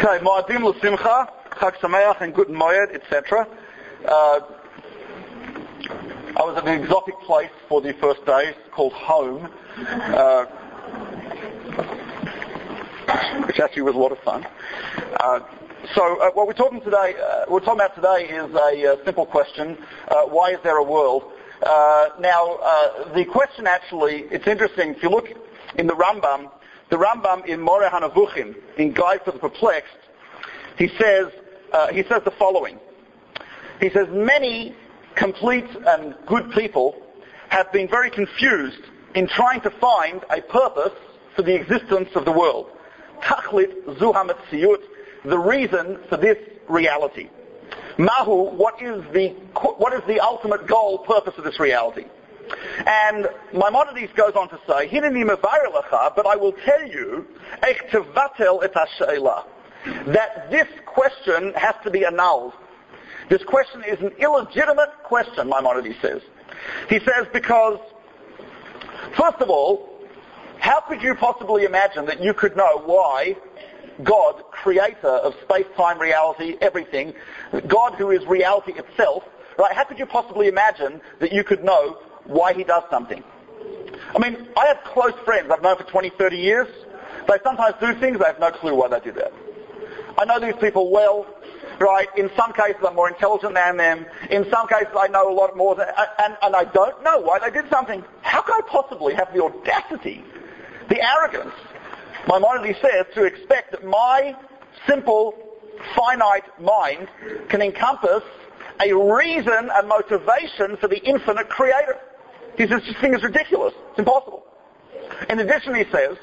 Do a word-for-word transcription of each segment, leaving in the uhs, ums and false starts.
Okay, Moadim L'Simcha, Chag Sameach and Guten Moed, et cetera. Uh, I was at an exotic place for the first day called home, uh, which actually was a lot of fun. Uh, so uh, what we're talking today, uh, we're talking about today is a uh, simple question: uh, why is there a world? Uh, now, uh, the question actually, it's interesting. If you look in the Rambam, the Rambam in Moreh HaNevuchim, in Guide for the Perplexed, he says uh, he says the following. He says many complete and good people have been very confused in trying to find a purpose for the existence of the world. Tachlit zu hametziyut, the reason for this reality. Mahu, what is the what is the ultimate goal, purpose of this reality? And Maimonides goes on to say, Hineni mevarer lecha, but I will tell you, eich tevatel et hash'elah, that this question has to be annulled. This question is an illegitimate question, Maimonides says. He says because, first of all, how could you possibly imagine that you could know why God, creator of space-time, reality, everything, God who is reality itself, right? How could you possibly imagine that you could know why he does something? I mean, I have close friends I've known for twenty, thirty years. They sometimes do things, I have no clue why they do that. I know these people well, right? In some cases I'm more intelligent than them. In some cases I know a lot more than, and, and I don't know why they did something. How could I possibly have the audacity, the arrogance, Maimonides says, to expect that my simple, finite mind can encompass a reason, a motivation for the infinite creator? He says this thing is ridiculous. It's impossible. In addition, he says,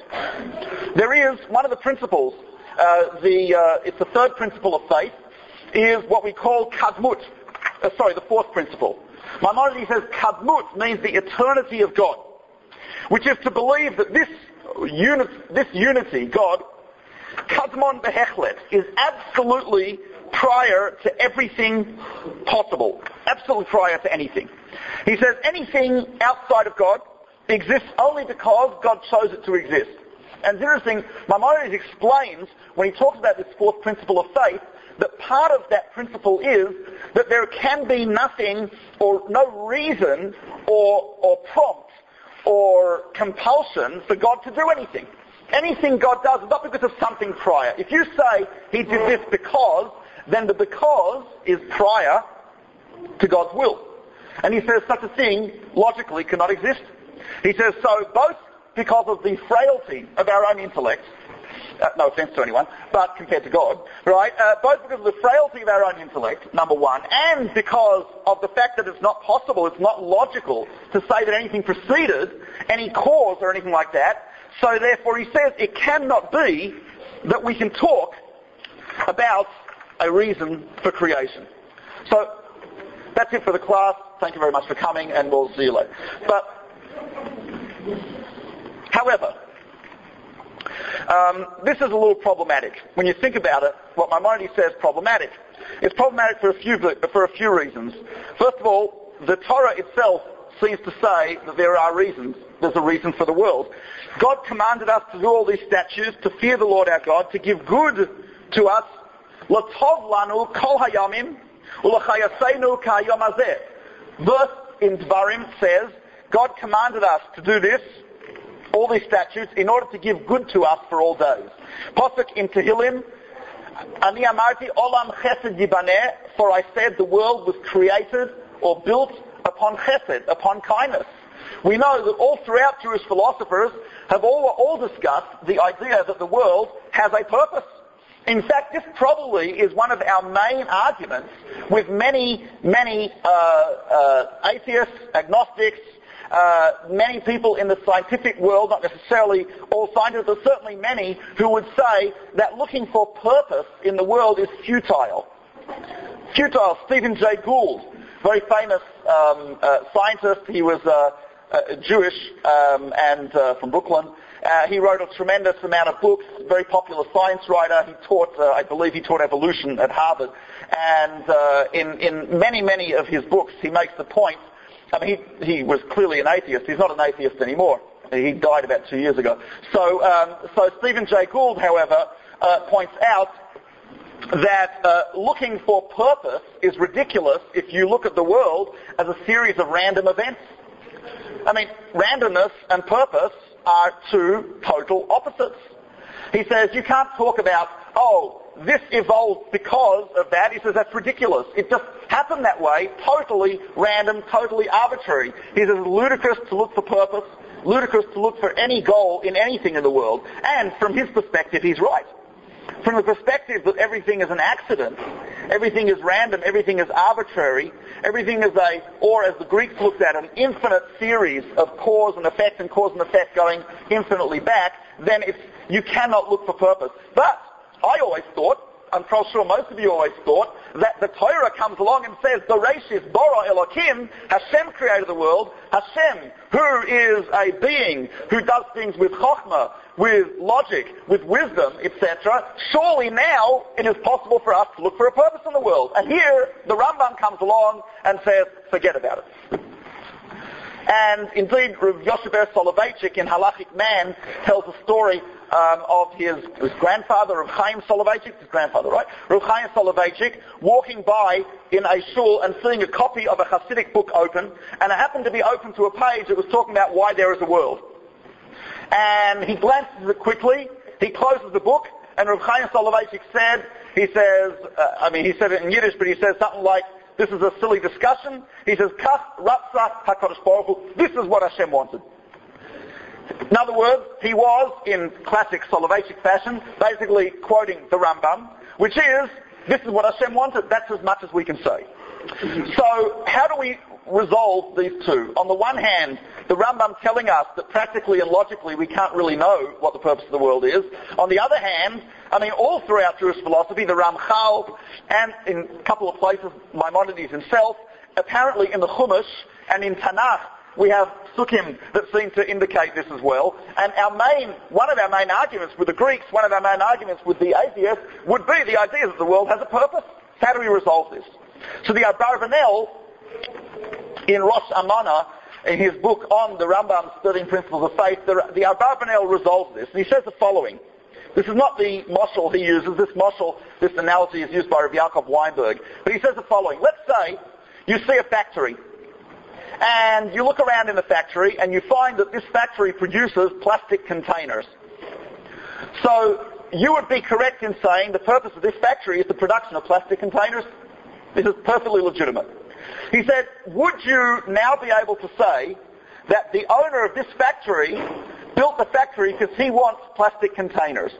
there is one of the principles, uh, the uh, it's the third principle of faith, is what we call kadmut. Uh, sorry, the fourth principle. Maimonides says kadmut means the eternity of God, which is to believe that this unit, this unity, God, kadmon behechlet, is absolutely prior to everything possible, absolutely prior to anything. He says anything outside of God exists only because God chose it to exist. And it's interesting, Maimonides explains, when he talks about this fourth principle of faith, that part of that principle is that there can be nothing or no reason or, or prompt or compulsion for God to do anything. Anything God does is not because of something prior. If you say he did this because, then the because is prior to God's will. And he says such a thing logically cannot exist. He says so both because of the frailty of our own intellect, uh, no offense to anyone, but compared to God, right, uh, both because of the frailty of our own intellect, number one, and because of the fact that it's not possible, it's not logical to say that anything preceded any cause or anything like that. So therefore he says it cannot be that we can talk about a reason for creation. So that's it for the class. Thank you very much for coming, and we'll see you later. But, however, um, this is a little problematic. When you think about it, what Maimonides says problematic. It's problematic for a few for a few reasons. First of all, the Torah itself seems to say that there are reasons. There's a reason for the world. God commanded us to do all these statutes, to fear the Lord our God, to give good to us. L'tov lanu kol hayamim u'l'chayaseinu ka'yom hazeh. Verse in Dvarim says, God commanded us to do this, all these statutes, in order to give good to us for all days. Pasuk in Tehillim, Ani amarti olam chesed yibaneh, for I said the world was created or built upon chesed, upon kindness. We know that all throughout Jewish philosophers have all, all discussed the idea that the world has a purpose. In fact, this probably is one of our main arguments with many, many uh, uh, atheists, agnostics, uh, many people in the scientific world, not necessarily all scientists, but certainly many who would say that looking for purpose in the world is futile. Futile. Stephen Jay Gould, very famous um, uh, scientist. He was uh, uh, Jewish um, and uh, from Brooklyn. Uh, he wrote a tremendous amount of books, very popular science writer. He taught, uh, I believe he taught evolution at Harvard. And uh, in, in many, many of his books, he makes the point, I mean, he, he was clearly an atheist. He's not an atheist anymore. He died about two years ago. So, um, so Stephen Jay Gould, however, uh, points out that uh, looking for purpose is ridiculous if you look at the world as a series of random events. I mean, randomness and purpose are two total opposites. He says you can't talk about, oh, this evolved because of that. He says that's ridiculous. It just happened that way, totally random, totally arbitrary. He says it's ludicrous to look for purpose, ludicrous to look for any goal in anything in the world. And from his perspective, he's right. From the perspective that everything is an accident, everything is random, everything is arbitrary, everything is a, or as the Greeks looked at, an infinite series of cause and effect and cause and effect going infinitely back, then it's, you cannot look for purpose. But I always thought, I'm sure most of you always thought, that the Torah comes along and says, Bereshis bara Elokim, Hashem created the world, Hashem, who is a being who does things with chokhmah, with logic, with wisdom, et cetera. Surely now it is possible for us to look for a purpose in the world. And here the Rambam comes along and says, forget about it. And indeed, Rav Yoshe Soloveitchik in Halachic Man tells a story um, of his, his grandfather, Rav Chaim Soloveitchik, his grandfather, right? Rav Chaim Soloveitchik walking by in a shul and seeing a copy of a Hasidic book open, and it happened to be open to a page that was talking about why there is a world. And he glances at it quickly, he closes the book, and Rav Chaim Soloveitchik said, he says, uh, I mean, he said it in Yiddish, but he says something like, this is a silly discussion. He says, Kach Ratza HaKadosh Baruch Hu, this is what Hashem wanted. In other words, he was, in classic Soloveitchik fashion, basically quoting the Rambam, which is, this is what Hashem wanted, that's as much as we can say. So, how do we resolve these two? On the one hand, the Rambam telling us that practically and logically we can't really know what the purpose of the world is. On the other hand, I mean, all throughout Jewish philosophy, the Ramchal, and in a couple of places, Maimonides himself, apparently in the Chumash and in Tanakh, we have sukkim that seem to indicate this as well. And our main, one of our main arguments with the Greeks, one of our main arguments with the atheists, would be the idea that the world has a purpose. How do we resolve this? So the Abarbanel, in Rosh Amana, in his book on the Rambam's thirteen Principles of Faith, the, the Abarbanel resolves this. And he says the following. This is not the mashal he uses. This mashal, this analogy is used by Rav Yaakov Weinberg. But he says the following. Let's say you see a factory. And you look around in the factory and you find that this factory produces plastic containers. So you would be correct in saying the purpose of this factory is the production of plastic containers. This is perfectly legitimate. He said, would you now be able to say that the owner of this factory built the factory because he wants plastic containers?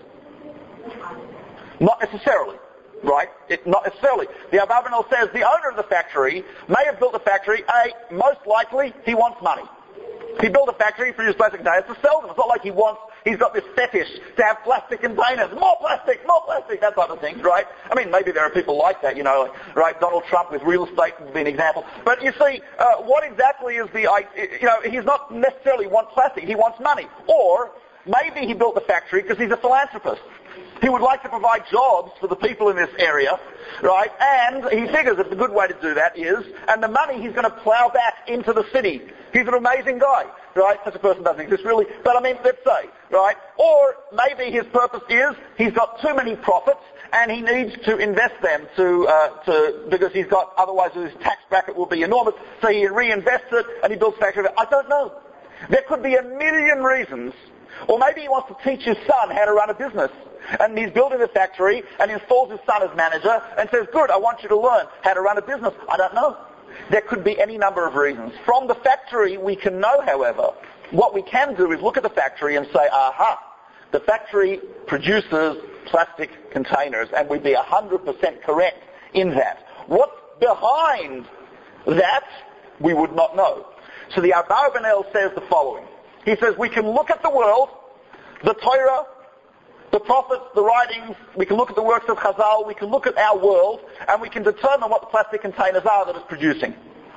Not necessarily, right? It, not necessarily. The Abarbanel says the owner of the factory may have built the factory, A, most likely he wants money. He built a factory, produced plastic containers to sell them. It's not like he wants, he's got this fetish to have plastic containers. More plastic, more plastic, that type of thing, right? I mean, maybe there are people like that, you know, like, right? Donald Trump with real estate would be an example. But you see, uh, what exactly is the, you know, he's not necessarily want plastic, he wants money. Or maybe he built the factory because he's a philanthropist. He would like to provide jobs for the people in this area, right? And he figures that the good way to do that is, and the money he's going to plow back into the city. He's an amazing guy, right? Such a person doesn't exist really, but I mean, let's say, right? Or maybe his purpose is he's got too many profits and he needs to invest them to, uh, to because he's got, otherwise his tax bracket will be enormous, so he reinvests it and he builds a factory. I don't know. There could be a million reasons. Or maybe he wants to teach his son how to run a business. And he's building a factory and installs his son as manager and says, good, I want you to learn how to run a business. I don't know. There could be any number of reasons. From the factory we can know, however, what we can do is look at the factory and say, aha, the factory produces plastic containers, and we'd be one hundred percent correct in that. What's behind that, we would not know. So the Abarbanel says the following. He says we can look at the world, the Torah, the prophets, the writings, we can look at the works of Chazal, we can look at our world, and we can determine what the plastic containers are that it's producing.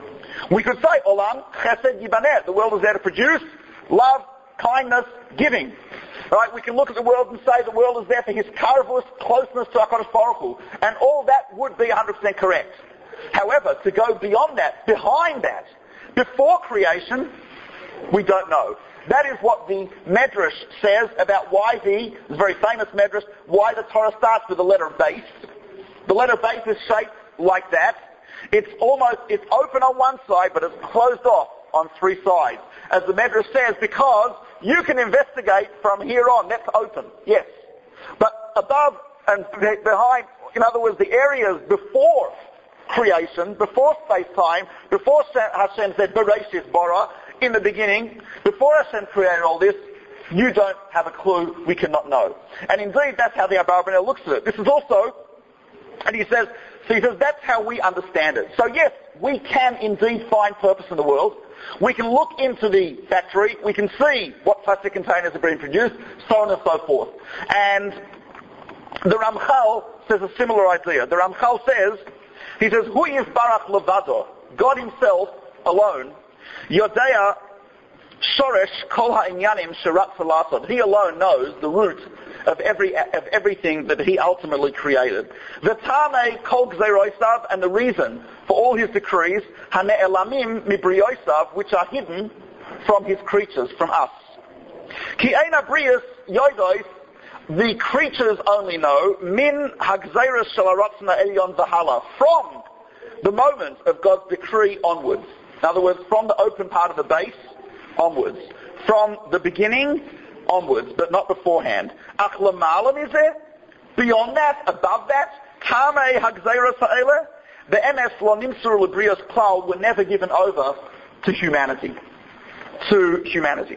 We could say, Olam Chesed Yibaneh, the world is there to produce love, kindness, giving. Right? We can look at the world and say the world is there for his karvus, closeness to HaKadosh Baruch Hu, and all that would be one hundred percent correct. However, to go beyond that, behind that, before creation, we don't know. That is what the Medrash says about why the, the very famous Medrash, why the Torah starts with the letter base. The letter base is shaped like that. It's almost, it's open on one side, but it's closed off on three sides. As the Medrash says, because you can investigate from here on. That's open, yes. But above and behind, in other words, the areas before creation, before space-time, before Hashem said, Bereshis bara, in the beginning, before Hashem created all this, you don't have a clue, we cannot know. And indeed, that's how the Abarbanel looks at it. This is also, and he says, so he says, that's how we understand it. So yes, we can indeed find purpose in the world. We can look into the factory, we can see what plastic containers are being produced, so on and so forth. And the Ramchal says a similar idea. The Ramchal says, he says, Hu Yisbarach levado, God himself alone, Yodea Shoresh Kol Ha'inyanim Sherat Salasad. He alone knows the root of every of everything that he ultimately created. V'tamei Kol Gzeirosav, and the reason for all his decrees, Hane'elamim Mibriosav, which are hidden from his creatures, from us. Ki Eina Brius Yodos, the creatures only know, Min Hagzeiros Shalarotzna Elyon Zahala, from the moment of God's decree onwards. In other words, from the open part of the base onwards. From the beginning onwards, but not beforehand. Ach lamalam is there? Beyond that, above that, Kamei Hagzeiros Ha'ele, the M S Lo Nimsur Lebrios Klal were never given over to humanity. To humanity.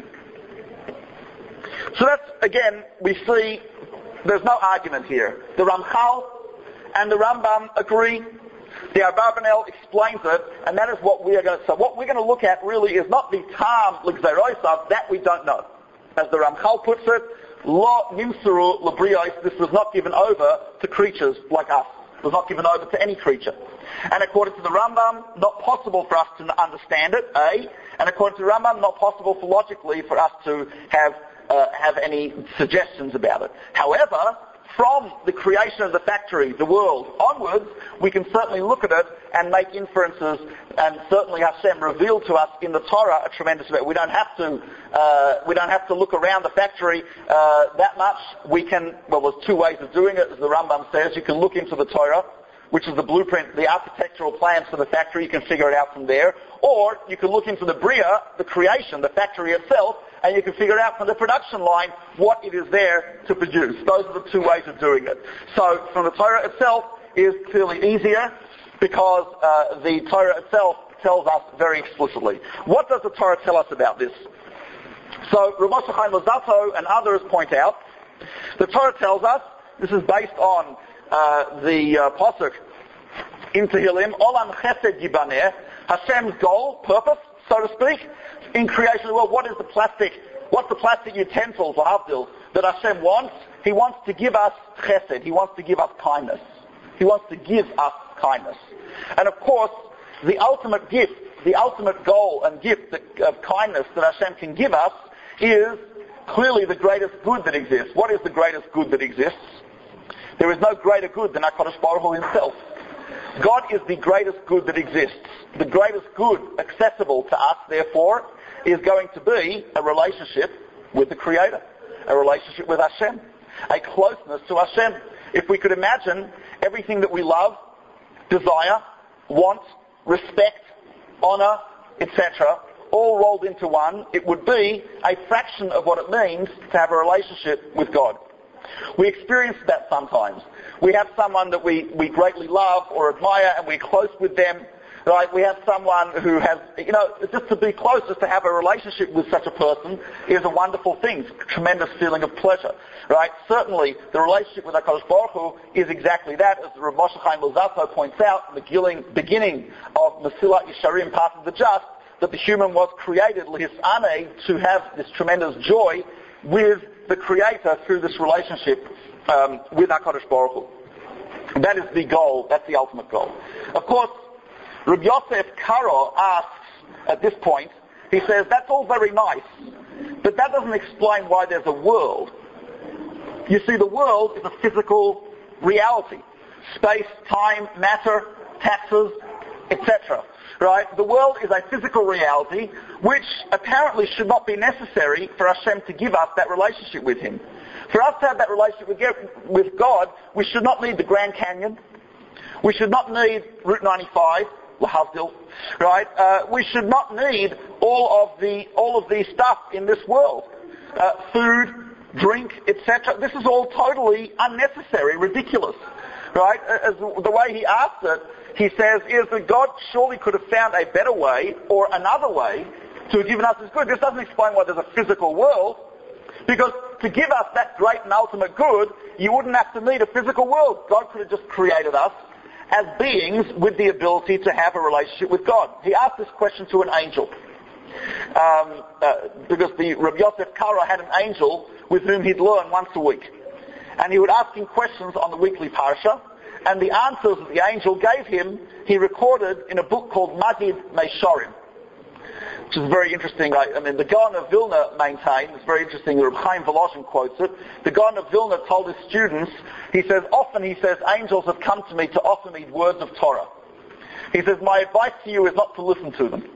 So that's, again, we see there's no argument here. The Ramchal and the Rambam agree. The Abarbanel explains it, and that is what we are going to, so what we're going to look at really is not the Tam L'Gzeirosav, that we don't know. As the Ramchal puts it, Lo Nimsuru L'Brios, this was not given over to creatures like us. It was not given over to any creature. And according to the Rambam, not possible for us to understand it, A, and according to the Rambam, not possible for logically for us to have uh, have any suggestions about it. However, from the creation of the factory, the world, onwards, we can certainly look at it and make inferences, and certainly Hashem revealed to us in the Torah a tremendous amount. We don't have to, uh, we don't have to look around the factory uh, that much. We can, well, there's two ways of doing it, as the Rambam says. You can look into the Torah, which is the blueprint, the architectural plans for the factory. You can figure it out from there. Or you can look into the Bria, the creation, the factory itself, and you can figure out from the production line what it is there to produce. Those are the two ways of doing it. So from the Torah itself is clearly easier because uh, the Torah itself tells us very explicitly. What does the Torah tell us about this? So Rav Moshe Chaim Luzzatto and others point out, the Torah tells us, this is based on uh, the uh, Pasuk in Tehillim, Olam Chesed Yibaneh, Hashem's goal, purpose, so to speak, in creation of the world. What is the plastic, what's the plastic utensils or havdil that Hashem wants? He wants to give us chesed. He wants to give us kindness. He wants to give us kindness. And of course, the ultimate gift, the ultimate goal and gift of kindness that Hashem can give us is clearly the greatest good that exists. What is the greatest good that exists? There is no greater good than HaKadosh Baruch Hu himself. God is the greatest good that exists. The greatest good accessible to us, therefore, is going to be a relationship with the Creator, a relationship with Hashem, a closeness to Hashem. If we could imagine everything that we love, desire, want, respect, honor, et cetera, all rolled into one, it would be a fraction of what it means to have a relationship with God. We experience that sometimes. We have someone that we, we greatly love or admire and we're close with them. Right? We have someone who has, you know, just to be close, just to have a relationship with such a person is a wonderful thing, tremendous feeling of pleasure. Right? Certainly, the relationship with HaKadosh Baruch Hu is exactly that, as Rav Moshe Chaim Luzzatto points out in the beginning of Mesilat Yesharim, Path of the Just, that the human was created, L'his'aneh, to have this tremendous joy with the Creator through this relationship um, with HaKadosh Baruch Hu. That is the goal, that's the ultimate goal. Of course, Rabbi Yosef Karo asks at this point, he says, that's all very nice, but that doesn't explain why there's a world. You see, the world is a physical reality. Space, time, matter, taxes, et cetera. Right? The world is a physical reality which apparently should not be necessary for Hashem to give us that relationship with Him. For us to have that relationship with God, we should not need the Grand Canyon. We should not need Route ninety-five, Lahavdil, right? Uh, we should not need all of the all of the stuff in this world, uh, food, drink, et cetera. This is all totally unnecessary, ridiculous, right? As the way he asked it, he says, is that God surely could have found a better way or another way to have given us this good. This doesn't explain why there's a physical world, because to give us that great and ultimate good, you wouldn't have to need a physical world. God could have just created us as beings with the ability to have a relationship with God. He asked this question to an angel. Um, uh, because the Rabbi Yosef Karo had an angel with whom he'd learn once a week. And he would ask him questions on the weekly parsha, and the answers that the angel gave him, he recorded in a book called Magid Meishorim, which is very interesting. I, I mean, the Gaon of Vilna maintained, it's very interesting, Reb Chaim Volozhin quotes it, the Gaon of Vilna told his students, he says, often, he says, angels have come to me to offer me words of Torah. He says, my advice to you is not to listen to them.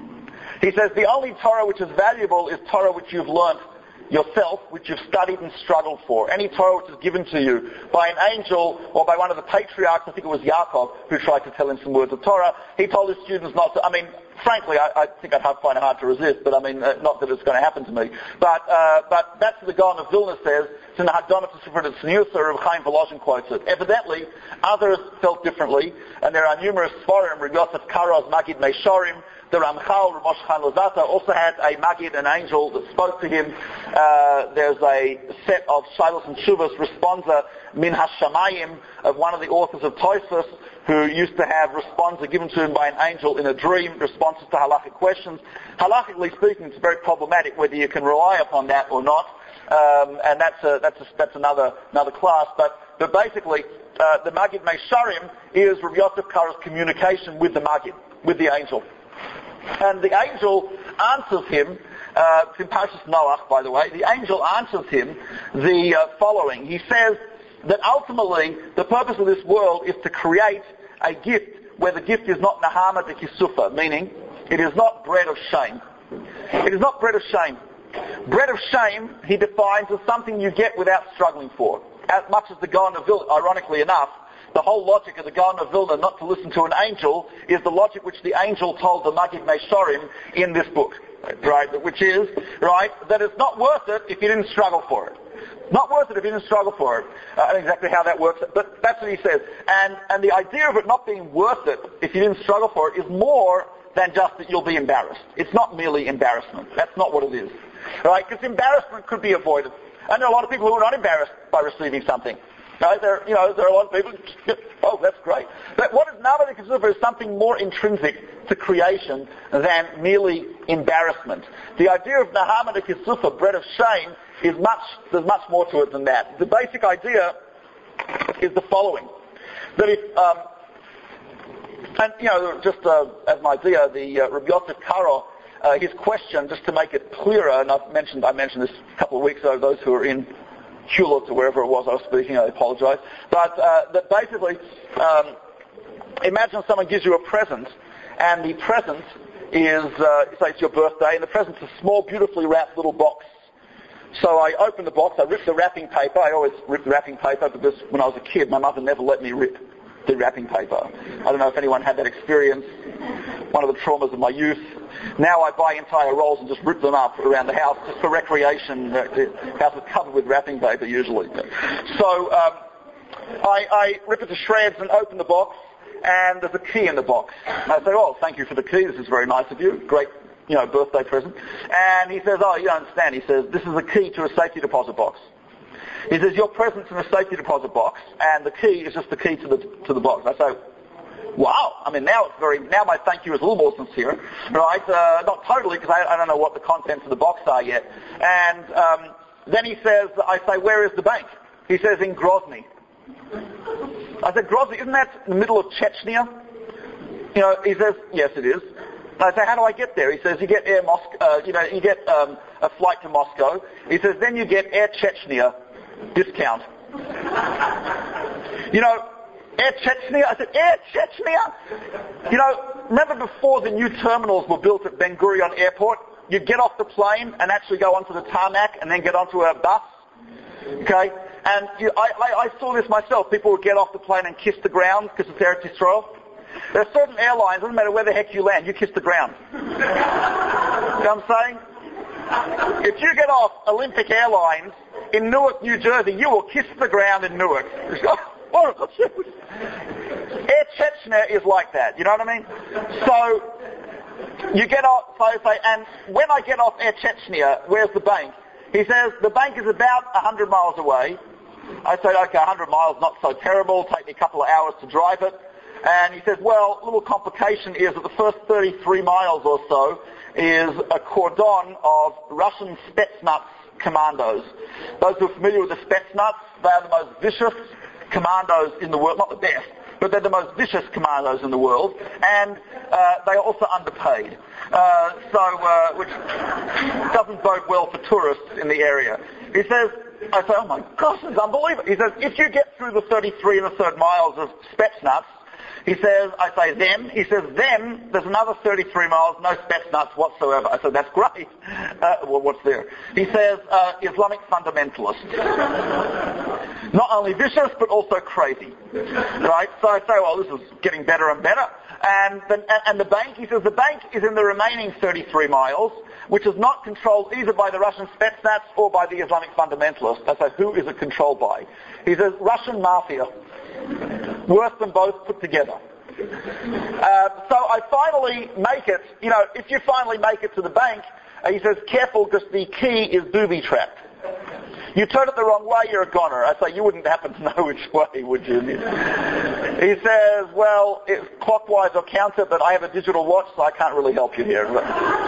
He says, the only Torah which is valuable is Torah which you've learnt yourself, which you've studied and struggled for. Any Torah which is given to you by an angel or by one of the patriarchs, I think it was Yaakov, who tried to tell him some words of Torah, he told his students not to, I mean, frankly, I, I think I'd have, find it hard to resist, but I mean, uh, not that it's going to happen to me. But uh, but that's what the Gaon of Vilna says. It's in the Haggadah to Sefer Tzniusa, Reb Chaim Volozhin quotes it. Evidently, others felt differently, and there are numerous Sforim, Reb Yosef Karo's Magid Meishorim, the Ramchal, Reb Moshe Chaim Lozata, also had a Magid, an angel that spoke to him. Uh, there's a set of Shilos and Shuvas responsa min hashamayim of one of the authors of Tosfos, who used to have responsa given to him by an angel in a dream, responses to halachic questions. Halachically speaking, it's very problematic whether you can rely upon that or not, um, and that's a, that's a, that's another another class. But but basically, uh, the Magid Meisharim is Rabbi Yosef Karo's communication with the Magid, with the angel. And the angel answers him, uh, it's in Parshas Noach, by the way, the angel answers him the uh, following. He says that ultimately the purpose of this world is to create a gift where the gift is not Nahama de Kisufa, meaning it is not bread of shame. It is not bread of shame. Bread of shame, he defines as something you get without struggling for. As much as the Gaon of Vilna, ironically enough, the whole logic of the Gaon of Vilna not to listen to an angel is the logic which the angel told the Magid Meishorim in this book, right? Which is, right, that it's not worth it if you didn't struggle for it. Not worth it if you didn't struggle for it. Uh, I don't know exactly how that works, but that's what he says. And and the idea of it not being worth it if you didn't struggle for it is more than just that you'll be embarrassed. It's not merely embarrassment. That's not what it is. Right? Because embarrassment could be avoided. And there are a lot of people who are not embarrassed by receiving something. No, there, you know, there are a lot of people, oh, that's great. But what is Nahama de Kisufa is something more intrinsic to creation than merely embarrassment. The idea of Nahama de Kisufa, bread of shame, is much, there's much more to it than that. The basic idea is the following. That if, um, and, you know, just uh, as an idea, the uh, Rabbi Yosef Karo, uh, his question, just to make it clearer, and I've mentioned, I mentioned this a couple of weeks ago, those who are in Hulot, or wherever it was I was speaking, I apologize. But uh, that basically, um, imagine someone gives you a present, and the present is, uh, say it's your birthday, and the present's a small, beautifully wrapped little box. So I open the box, I rip the wrapping paper. I always rip the wrapping paper because when I was a kid, my mother never let me rip the wrapping paper. I don't know if anyone had that experience, one of the traumas of my youth. Now I buy entire rolls and just rip them up around the house just for recreation. The house is covered with wrapping paper usually. So um, I, I rip it to shreds and open the box, and there's a key in the box. And I say, oh, thank you for the key. This is very nice of you. Great, you know, birthday present. And he says, oh, you don't understand. He says, this is the key to a safety deposit box. He says, your present's in a safety deposit box, and the key is just the key to the to the box. I say, wow. I mean, now it's very, now my thank you is a little more sincere, right? Uh, not totally, because I, I don't know what the contents of the box are yet. And um, then he says, I say, where is the bank? He says, in Grozny. I said, Grozny, isn't that in the middle of Chechnya? You know, he says, yes, it is. And I say, how do I get there? He says, you get Air Moscow, uh, you know, you get um, a flight to Moscow. He says, then you get Air Chechnya discount. You know, Air Chechnya? I said, Air Chechnya? You know, remember before the new terminals were built at Ben Gurion Airport? You'd get off the plane and actually go onto the tarmac and then get onto a bus. Okay? And you, I, I, I saw this myself. People would get off the plane and kiss the ground because it's Eretz Yisrael. There are certain airlines, doesn't matter where the heck you land, you kiss the ground. You know what I'm saying? If you get off Olympic Airlines in Newark, New Jersey, you will kiss the ground in Newark. Air Chechnya is like that, you know what I mean? So, you get off, so I say, and when I get off Air Chechnya, where's the bank? He says, the bank is about one hundred miles away. I say, okay, one hundred miles, not so terrible, take me a couple of hours to drive it. And he says, well, a little complication is that the first thirty-three miles or so is a cordon of Russian Spetsnaz commandos. Those who are familiar with the Spetsnaz, they are the most vicious commandos in the world, not the best, but they're the most vicious commandos in the world, and uh, they are also underpaid. Uh, so, uh, which doesn't bode well for tourists in the area. He says, I say, oh my gosh, it's unbelievable. He says, if you get through the thirty-three and a third miles of Spetsnaz, he says, I say them, he says them, there's another thirty-three miles, no Spetsnaz whatsoever. I said, that's great. Uh, well, what's there? He says, uh, Islamic fundamentalists. Not only vicious, but also crazy. Right? So I say, well, this is getting better and better. And the, and the bank, he says, the bank is in the remaining thirty-three miles, which is not controlled either by the Russian Spetsnaz or by the Islamic fundamentalists. I say, who is it controlled by? He says, Russian mafia. Worse than both put together. Uh, so I finally make it, you know, if you finally make it to the bank, uh, he says, careful because the key is booby-trapped. You turn it the wrong way, you're a goner. I say, you wouldn't happen to know which way, would you? He says, well, it's clockwise or counter, but I have a digital watch, so I can't really help you here.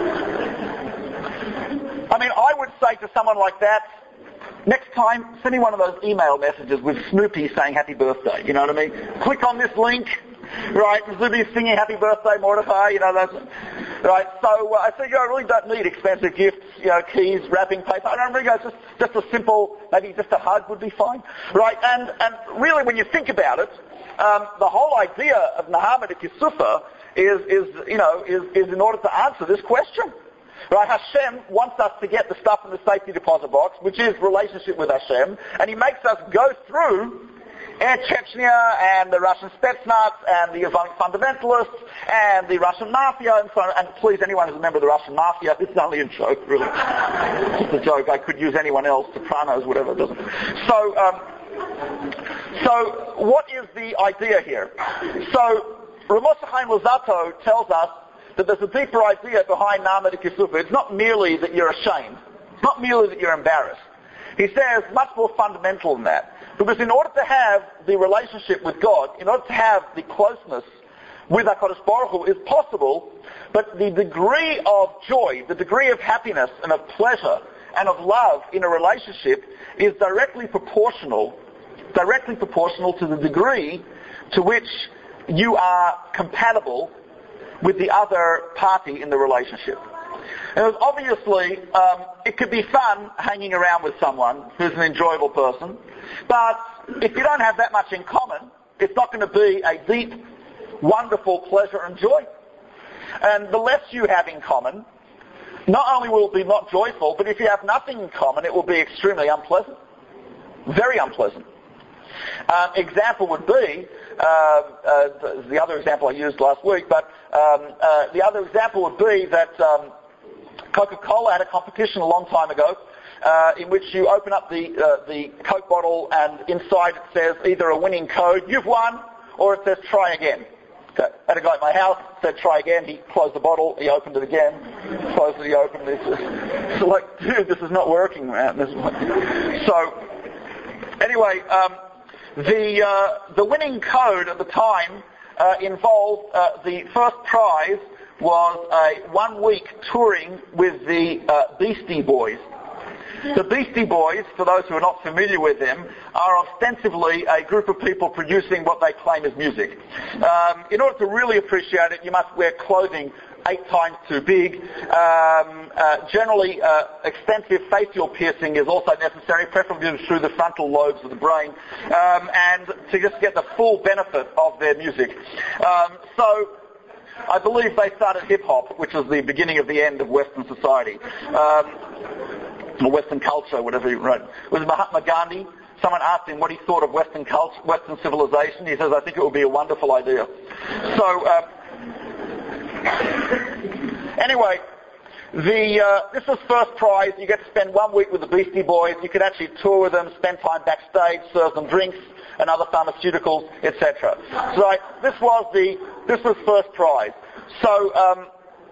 I mean, I would say to someone like that, next time, send me one of those email messages with Snoopy saying happy birthday, you know what I mean? Click on this link, right, and Snoopy's singing happy birthday, Mordecai, you know, that's, right, so uh, I think I really don't need expensive gifts, you know, keys, wrapping paper, I don't really go, just, just a simple, maybe just a hug would be fine, right, and, and really when you think about it, um, the whole idea of Nehama D'Kisufa is, is, you know, is, is in order to answer this question. Right, Hashem wants us to get the stuff in the safety deposit box, which is relationship with Hashem, and He makes us go through Air Chechnya and the Russian Spetsnaz and the Islamic fundamentalists and the Russian mafia and so on. And please, anyone who's a member of the Russian mafia, this is only a joke, really. It's a joke. I could use anyone else, Sopranos, whatever, it doesn't. So, um, so what is the idea here? So, Rav Moshe Chaim Luzzatto tells us that there's a deeper idea behind Nehama D'Kisufa. It's not merely that you're ashamed. It's not merely that you're embarrassed. He says much more fundamental than that. Because in order to have the relationship with God, in order to have the closeness with HaKadosh Baruch Hu is possible, but the degree of joy, the degree of happiness and of pleasure and of love in a relationship is directly proportional, directly proportional to the degree to which you are compatible with the other party in the relationship. And it was obviously, um, it could be fun hanging around with someone who's an enjoyable person, but if you don't have that much in common, it's not going to be a deep, wonderful pleasure and joy. And the less you have in common, not only will it be not joyful, but if you have nothing in common, it will be extremely unpleasant. Very unpleasant. Um, example would be, uh, uh, the other example I used last week, but um, uh, the other example would be that um, Coca-Cola had a competition a long time ago uh, in which you open up the uh, the Coke bottle and inside it says either a winning code, you've won, or it says try again. Okay. I had a guy at my house, said try again, he closed the bottle, he opened it again, closed it, he opened it. It's like, dude, this is not working, man. This is like... So, anyway, um, The uh, the winning code at the time uh, involved uh, the first prize was a one week touring with the uh, Beastie Boys. The Beastie Boys, for those who are not familiar with them, are ostensibly a group of people producing what they claim is music. Um, in order to really appreciate it, you must wear clothing eight times too big. Um, uh, generally, uh, extensive facial piercing is also necessary, preferably through the frontal lobes of the brain, um, and to just get the full benefit of their music. Um, so, I believe they started hip-hop, which was the beginning of the end of Western society. Um, or Western culture, whatever you wrote. It was Mahatma Gandhi someone asked him what he thought of Western culture, Western civilization. He says, I think it would be a wonderful idea. So, uh, anyway, the uh, this was first prize. You get to spend one week with the Beastie Boys. You could actually tour with them, spend time backstage, serve them drinks and other pharmaceuticals, et cetera. So like, this was the this was first prize. So um,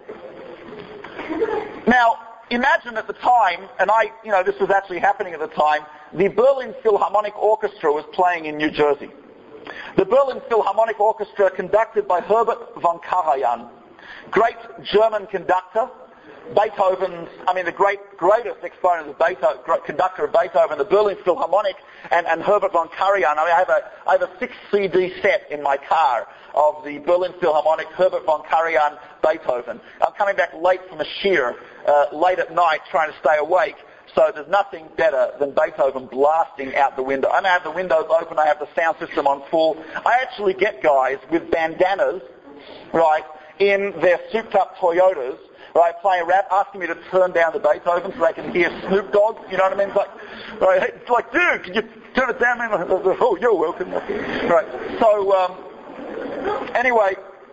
now imagine at the time, and I, you know, this was actually happening at the time. The Berlin Philharmonic Orchestra was playing in New Jersey. The Berlin Philharmonic Orchestra, conducted by Herbert von Karajan, great German conductor. Beethoven's, I mean, the great, greatest exponent of Beethoven, conductor of Beethoven, the Berlin Philharmonic, and, and Herbert von Karajan. I mean, I have a, I have a six C D set in my car of the Berlin Philharmonic, Herbert von Karajan, Beethoven. I'm coming back late from a shear, uh, late at night, trying to stay awake. So there's nothing better than Beethoven blasting out the window. I have the windows open, I have the sound system on full. I actually get guys with bandanas, right, in their souped-up Toyotas, right, playing rap, asking me to turn down the Beethoven so they can hear Snoop Dogg. You know what I mean? It's like, right, it's like, dude, can you turn it down, man? Oh, you're welcome. Right. So, um, anyway,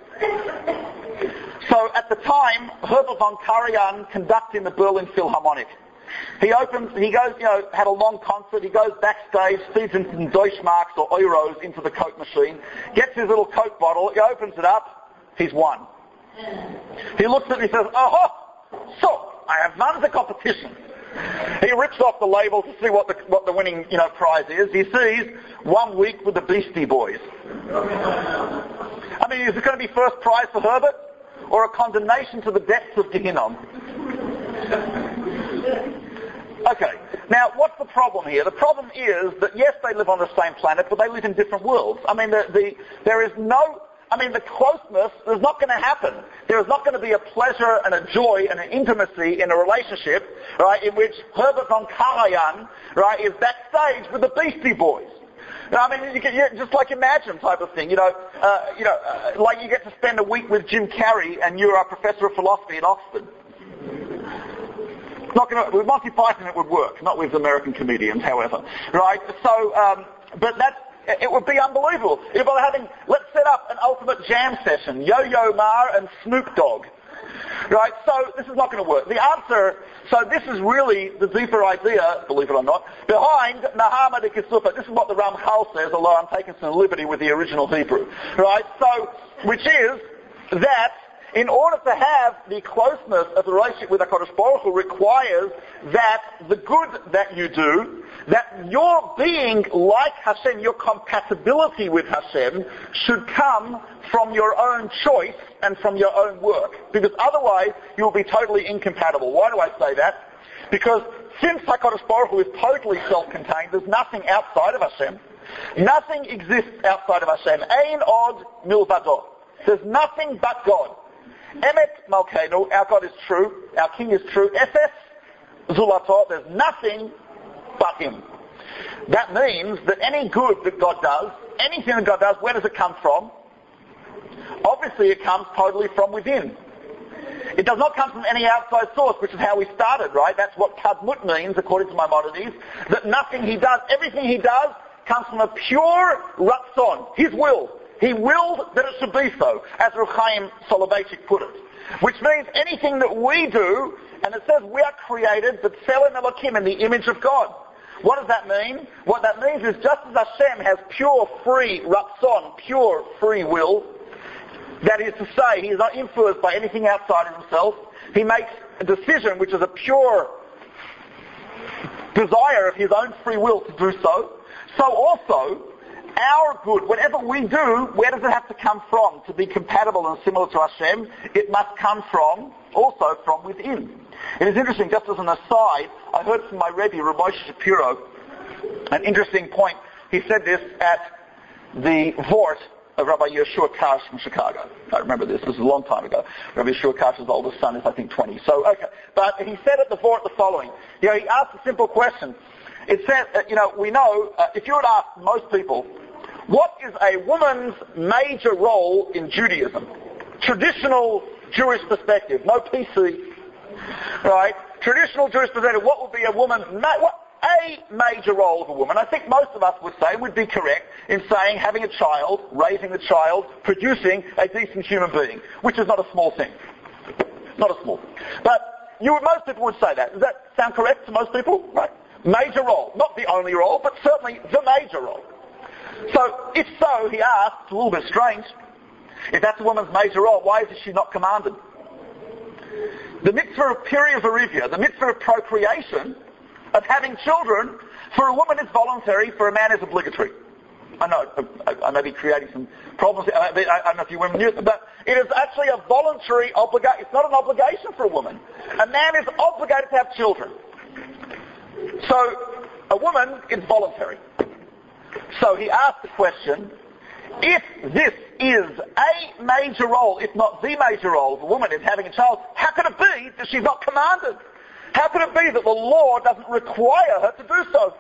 so at the time, Herbert von Karajan conducting the Berlin Philharmonic. He opens, he goes, you know, had a long concert, he goes backstage, feeds in some Deutschmarks or Euros into the Coke machine, gets his little Coke bottle, he opens it up, he's won. He looks at it and he says, oh, so, I have won the competition. He rips off the label to see what the, what the winning, you know, prize is. He sees one week with the Beastie Boys. I mean, is it going to be first prize for Herbert? Or a condemnation to the depths of Gehinnom? Okay, now what's the problem here? The problem is that yes, they live on the same planet, but they live in different worlds. I mean, the, the, there is no, I mean, the closeness is not going to happen. There is not going to be a pleasure and a joy and an intimacy in a relationship, right, in which Herbert von Karajan, right, is backstage with the Beastie Boys. I mean, you can, you, just like Imagine type of thing, you know, uh, you know, uh, like you get to spend a week with Jim Carrey and you're a professor of philosophy at Oxford. Not going to, with Monty Python it would work, not with American comedians, however, right? So, um, but that, it would be unbelievable. If we're having, let's set up an ultimate jam session, Yo-Yo Ma and Snoop Dogg, right? So this is not going to work. The answer, so this is really the deeper idea, believe it or not, behind Nahama de Kisufa. This is what the Ramchal says, although I'm taking some liberty with the original Hebrew, right? So, which is that in order to have the closeness of the relationship with HaKadosh Baruch Hu requires that the good that you do, that your being like Hashem, your compatibility with Hashem, should come from your own choice and from your own work. Because otherwise, you'll be totally incompatible. Why do I say that? Because since HaKadosh Baruch Hu is totally self-contained, there's nothing outside of Hashem. Nothing exists outside of Hashem. Ein od milvado. There's nothing but God. Emet Malkeinu, our God is true, our King is true. Efes Zulato, there's nothing but Him. That means that any good that God does, anything that God does, where does it come from? Obviously it comes totally from within. It does not come from any outside source, which is how we started, right? That's what Kadmut means, according to Maimonides, that nothing He does, everything He does, comes from a pure Ratzon, His will. He willed that it should be so, as Rav Chaim Soloveitchik put it. Which means anything that we do, and it says we are created, but Tselem Elokim, in the image of God. What does that mean? What that means is just as Hashem has pure, free Ratzon, pure, free will, that is to say, He is not influenced by anything outside of Himself. He makes a decision which is a pure desire of His own free will to do so. So also, our good, whatever we do, where does it have to come from to be compatible and similar to Hashem? It must come from, also from within. It is interesting, just as an aside, I heard from my Rebbe, Rav Moshe Shapiro, an interesting point. He said this at the Vort of Rabbi Yeshua Karsh from Chicago. I remember this, this was a long time ago. Rabbi Yeshua Karsh's oldest son is, I think, twenty. So, okay. But he said at the Vort the following. You know, he asked a simple question. It said, uh, you know, we know, uh, if you would ask most people, what is a woman's major role in Judaism? Traditional Jewish perspective, no P C, right? Traditional Jewish perspective, what would be a woman's, ma- what, a major role of a woman. I think most of us would say, would be correct in saying having a child, raising the child, producing a decent human being, which is not a small thing. Not a small thing. But you, most people would say that. Does that sound correct to most people? Right. Major role. Not the only role, but certainly the major role. So, if so, he asks, it's a little bit strange, if that's a woman's major role, why is she not commanded? The mitzvah of Pirya, the mitzvah of procreation, of having children, for a woman is voluntary, for a man is obligatory. I know, I, I may be creating some problems, I, I don't know if you women knew it, but it is actually a voluntary obligation. It's not an obligation for a woman. A man is obligated to have children. So, a woman is voluntary. So he asked the question, if this is a major role, if not the major role of a woman in having a child, how could it be that she's not commanded? How could it be that the law doesn't require her to do so?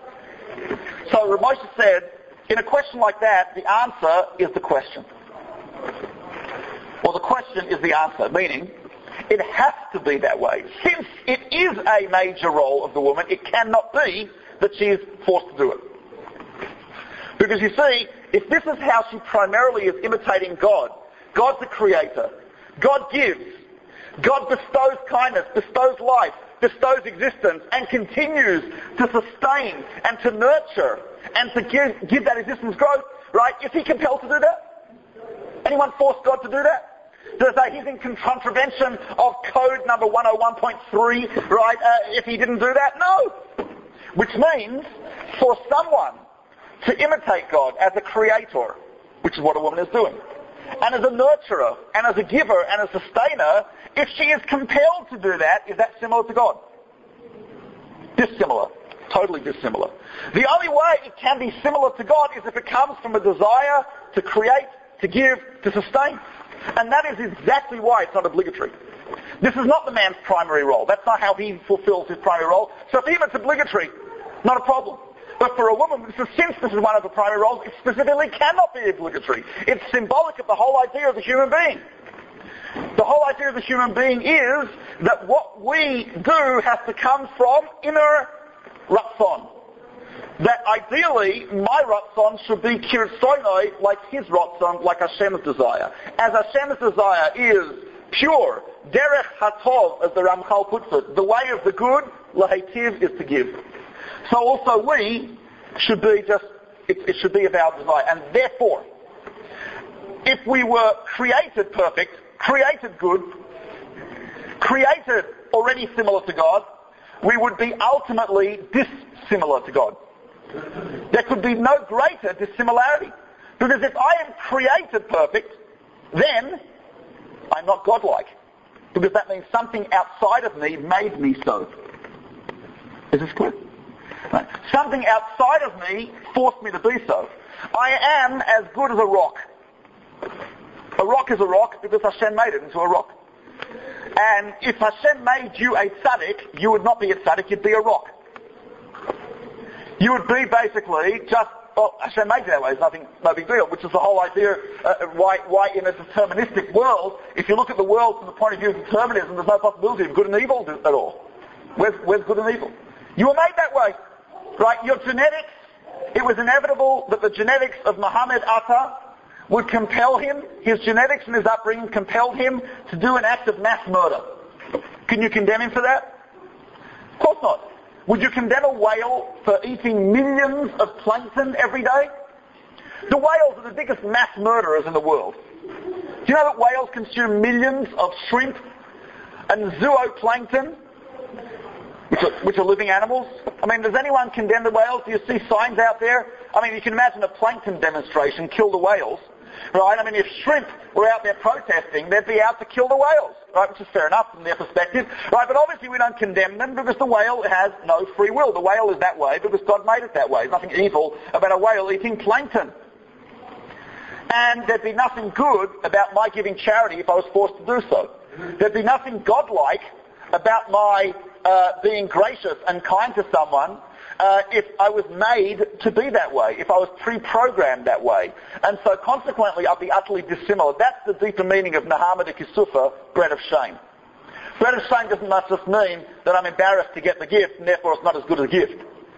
So Rav Moshe said, in a question like that, the answer is the question. Well, the question is the answer, meaning it has to be that way. Since it is a major role of the woman, it cannot be that she is forced to do it. Because you see, if this is how she primarily is imitating God, God's the creator, God gives, God bestows kindness, bestows life, bestows existence, and continues to sustain and to nurture and to give, give that existence growth, right? Is he compelled to do that? Anyone force God to do that? Does that he's in contravention of code number one oh one point three, right, uh, if he didn't do that? No! Which means, for someone to imitate God as a creator, which is what a woman is doing, and as a nurturer, and as a giver, and a sustainer, if she is compelled to do that, is that similar to God? Dissimilar. Totally dissimilar. The only way it can be similar to God is if it comes from a desire to create, to give, to sustain. And that is exactly why it's not obligatory. This is not the man's primary role. That's not how he fulfills his primary role. So for him it's obligatory. Not a problem. But for a woman, since this is one of the primary roles, it specifically cannot be obligatory. It's symbolic of the whole idea of the human being. The whole idea of the human being is that what we do has to come from inner ratzon. That ideally, my ratzon should be kirtzoinoi, like his ratzon, like Hashem's desire. As Hashem's desire is pure, derech hatov, as the Ramchal puts it, the way of the good, lahetiv, is to give. So also we should be just, it, it should be of our desire. And therefore, if we were created perfect, created good, created already similar to God, we would be ultimately dissimilar to God. There could be no greater dissimilarity. Because if I am created perfect, then I'm not godlike. Because that means something outside of me made me so. Is this clear? Right. Something outside of me forced me to be so. I am as good as a rock. A rock is a rock because Hashem made it into a rock. And if Hashem made you a tzaddik, you would not be a tzaddik, you'd be a rock. You would be basically just, well, Hashem made you that way, it's nothing, no big deal, which is the whole idea uh, why, why in a deterministic world, if you look at the world from the point of view of determinism, there's no possibility of good and evil at all. Where's, where's good and evil? You were made that way. Right, your genetics, it was inevitable that the genetics of Muhammad Atta would compel him, his genetics and his upbringing compelled him to do an act of mass murder. Can you condemn him for that? Of course not. Would you condemn a whale for eating millions of plankton every day? The whales are the biggest mass murderers in the world. Do you know that whales consume millions of shrimp and zooplankton? Which are, which are living animals? I mean, does anyone condemn the whales? Do you see signs out there? I mean, you can imagine a plankton demonstration, kill the whales, right? I mean, if shrimp were out there protesting, they'd be out to kill the whales, right? Which is fair enough from their perspective, right? But obviously we don't condemn them because the whale has no free will. The whale is that way because God made it that way. There's nothing evil about a whale eating plankton. And there'd be nothing good about my giving charity if I was forced to do so. There'd be nothing godlike about my uh, being gracious and kind to someone uh, if I was made to be that way, if I was pre-programmed that way. And so consequently I'd be utterly dissimilar. That's the deeper meaning of Nahama de Kisufa, bread of shame. Bread of shame doesn't just mean that I'm embarrassed to get the gift and therefore it's not as good as a gift.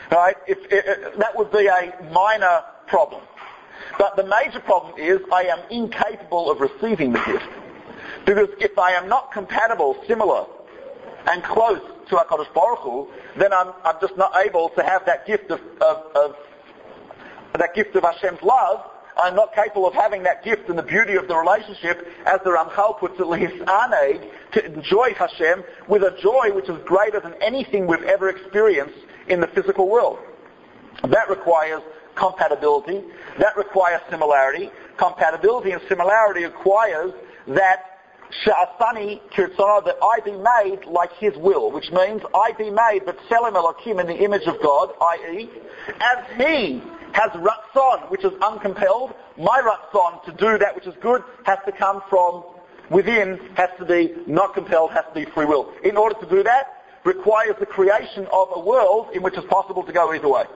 Right? If, if, that would be a minor problem. But the major problem is I am incapable of receiving the gift. Because if I am not compatible, similar, and close to HaKadosh Baruch Hu, then I'm, I'm just not able to have that gift of, of, of that gift of Hashem's love. I'm not capable of having that gift and the beauty of the relationship, as the Ramchal puts it, Lihisaneg, to enjoy Hashem with a joy which is greater than anything we've ever experienced in the physical world. That requires compatibility. That requires similarity. Compatibility and similarity requires that Sha'asani Kirtzana, that I be made like His will, which means I be made B'Tselem Elokim, in the image of God, that is, as He has Ratzon, which is uncompelled. My Ratzon to do that which is good has to come from within, has to be not compelled, has to be free will. In order to do that, requires the creation of a world in which it's possible to go either way.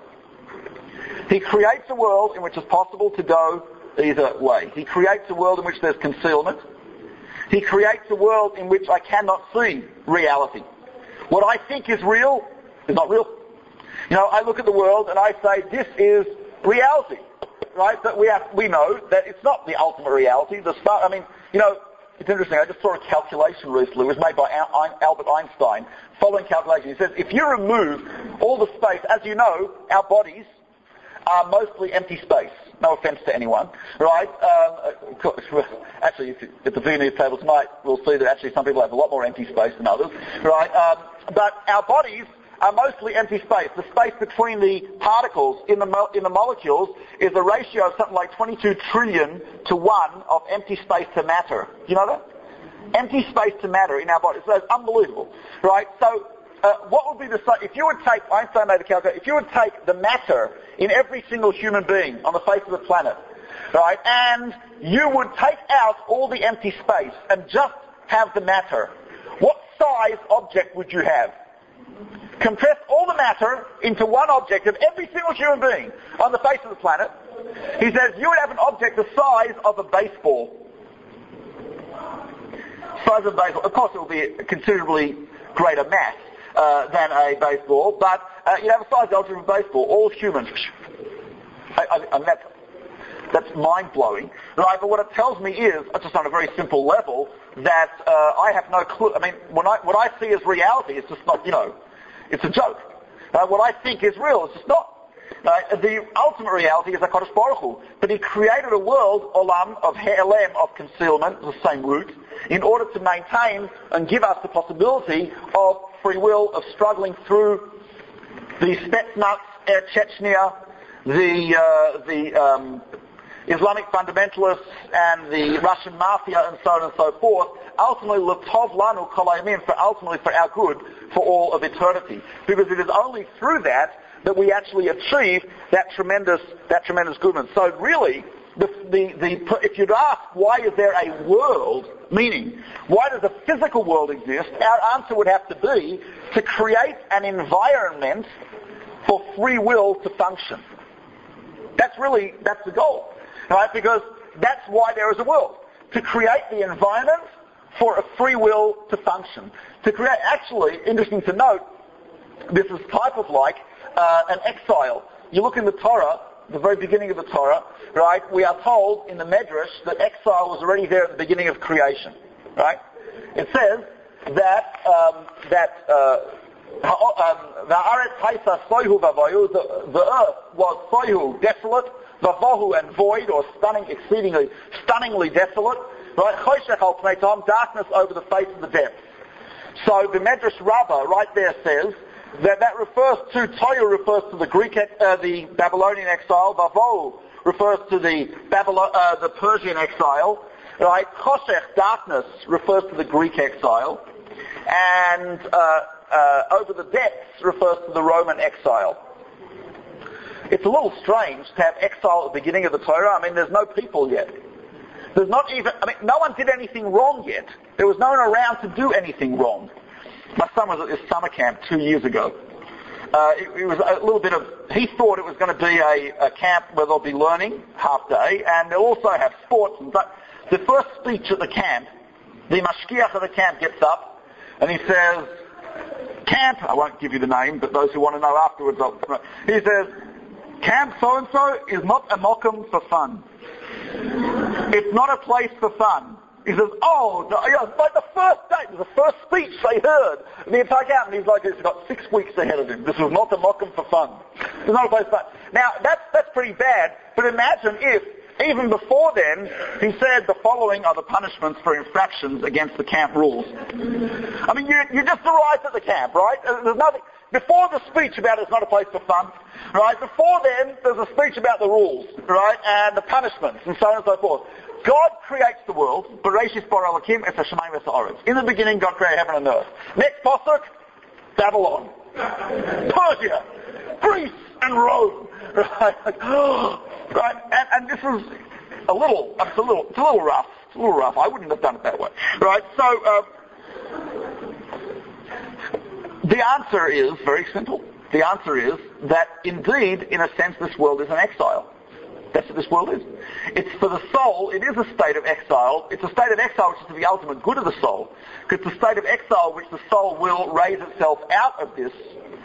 He creates a world in which it's possible to go either way. He creates a world in which there's concealment. He creates a world in which I cannot see reality. What I think is real is not real. You know, I look at the world and I say, this is reality, right? But we have, we know that it's not the ultimate reality. The start, I mean, you know, it's interesting. I just saw a calculation recently. It was made by Al- Albert Einstein. Following calculation, he says, if you remove all the space, as you know, our bodies are mostly empty space. No offence to anyone, right? Um, actually, at the V N E table tonight, we'll see that actually some people have a lot more empty space than others, right? Um, but our bodies are mostly empty space. The space between the particles in the mo- in the molecules is a ratio of something like twenty-two trillion to one of empty space to matter. Do you know that? Empty space to matter in our bodies. So it's unbelievable, right? So uh, what would be the if you would take Einstein made a calculation? If you would take the matter in every single human being on the face of the planet, right, and you would take out all the empty space and just have the matter, what size object would you have? Compress all the matter into one object of every single human being on the face of the planet. He says you would have an object the size of a baseball. Size of a baseball. Of course, it will be a considerably greater mass uh, than a baseball, but uh, you have a size object of a baseball. All humans. I, I, I, that's, that's mind-blowing, right? But what it tells me is, just on a very simple level, that uh, I have no clue. I mean, when I, what I see as reality is just not, you know, it's a joke. Uh, what I think is real, it's just not. Uh, the ultimate reality is HaKadosh Baruch Hu. But He created a world, olam, of he'elem, of concealment, the same root, in order to maintain and give us the possibility of free will, of struggling through the Spetsnaz, Air Chechnya, the, uh, the um, Islamic fundamentalists and the Russian mafia and so on and so forth, ultimately l'tov lanu kol hayamim, for ultimately for our good for all of eternity. Because it is only through that that we actually achieve that tremendous that tremendous goodness. So really, the, the, the, if you'd ask why is there a world, meaning why does a physical world exist, our answer would have to be to create an environment for free will to function. That's really, that's the goal, right? Because that's why there is a world. To create the environment for a free will to function. To create, actually, interesting to note, this is type of like uh, an exile. You look in the Torah, the very beginning of the Torah, right? We are told in the Medrash that exile was already there at the beginning of creation, right? It says that um, that uh, the earth was soihu, desolate, vavohu, and void, or stunning, exceedingly, stunningly desolate, right? Choshech al pnei tom, darkness over the face of the depths. So the Medrash Rabbah right there says that that refers to, Toyu refers to the Greek, uh, the Babylonian exile, vavohu refers to the Babylon, uh, the Persian exile, right? Choshech, darkness, refers to the Greek exile, and uh, uh, over the depths refers to the Roman exile. It's a little strange to have exile at the beginning of the Torah. I mean, there's no people yet. There's not even, I mean, no one did anything wrong yet. There was no one around to do anything wrong. My son was at this summer camp two years ago. Uh, it, it was a little bit of, he thought it was going to be a, a camp where they'll be learning half day, and they'll also have sports. And but the first speech at the camp, the mashkiach of the camp gets up, and he says, camp, I won't give you the name, but those who want to know afterwards, I'll, he says, camp so-and-so is not a mokum for fun. It's not a place for fun. He says, oh, no, you know, like the first day, the first speech they heard, the entire camp, and he's like, he's got six weeks ahead of him. This was not a mokum for fun. It's not a place for fun. Now, that's, that's pretty bad, but imagine if, even before then, he said the following are the punishments for infractions against the camp rules. I mean, you, you just arrived at the camp, right? There's nothing, before the speech about it's not a place for fun, right? Before then, there's a speech about the rules, right? And the punishments, and so on and so forth. God creates the world. Bereshis bara Elokim es hashamayim es haaretz. In the beginning, God created heaven and earth. Next pasuk, Babylon, Persia, Greece, and Rome. Right? Right? And, and this is a little, it's a little, it's a little rough. It's a little rough. I wouldn't have done it that way. Right? So, uh, the answer is very simple. The answer is that indeed, in a sense, this world is an exile. That's what this world is. It's for the soul, it is a state of exile. It's a state of exile which is for the ultimate good of the soul. Because it's a state of exile which the soul will raise itself out of this